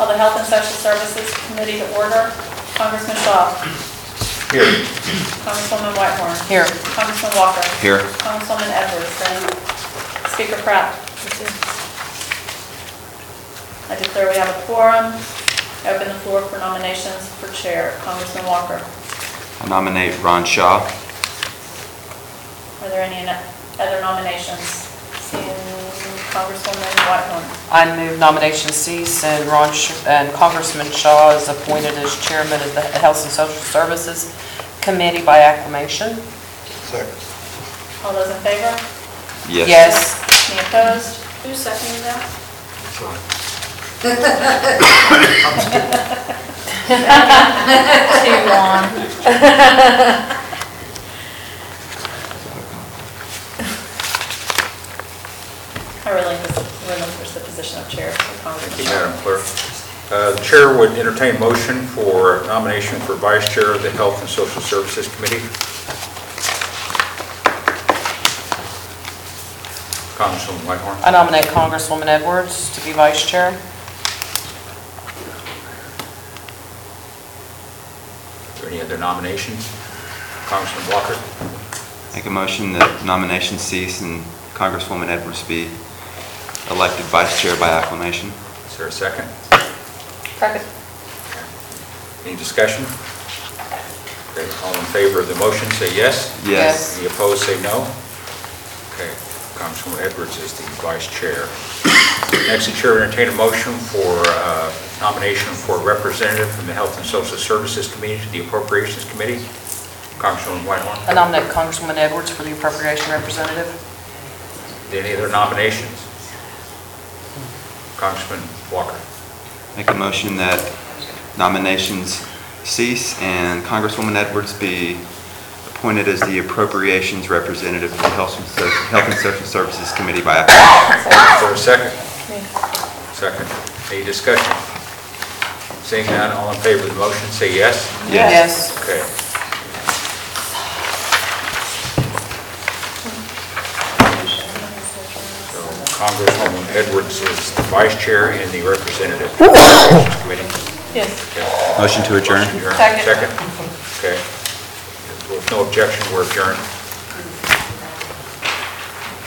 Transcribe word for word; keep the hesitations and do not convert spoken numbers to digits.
the Health and Social Services Committee to order. Congressman Shaw. Here. Congresswoman Whitehorn. Here. Congressman Walker. Here. Congresswoman Edwards. And Speaker Pratt. I declare we have a quorum. I open the floor for nominations for chair. Congressman Walker. I nominate Ron Shaw. Are there any other nominations? Seeing Congresswoman Whitehorn. I move nomination cease and Ron Sh and Congressman Shaw is appointed as chairman of the Health and Social Services Committee by acclamation. Second. All those in favor? Yes. Yes. Any opposed? Who seconded that? Too long. I relinquish relinquish the position of chair for Congressman Thank you, Shaw. Madam Clerk. Uh, The chair would entertain a motion for nomination for vice chair of the Health and Social Services Committee. Congresswoman Whitehorn. I nominate Congresswoman Edwards to be vice chair. Are there any other nominations? Congressman Walker. Make a motion that nominations cease and Congresswoman Edwards be elected vice chair by acclamation. Is there a second? Second. Any discussion? Okay, all in favor of the motion say yes. Yes. Any opposed say no. Okay, Congresswoman Edwards is the vice chair. Next, the chair will entertain a motion for uh, nomination for a representative from the Health and Social Services Committee to the Appropriations Committee. Congresswoman Whitehorn. I nominate Congresswoman Edwards for the appropriation representative. Any other nominations? Congressman Walker. Make a motion that nominations cease and Congresswoman Edwards be appointed as the appropriations representative for the Health and Social, Health and Social Services Committee by acclamation. Is there a second? Second. Any discussion? Seeing none, all in favor of the motion say yes. Yes. Okay. So Congresswoman Edwards is the vice chair and the representative of the committee. Yes. Okay. Motion to adjourn. Motion adjourned. Second. Second. Okay. With no objection, we're adjourned.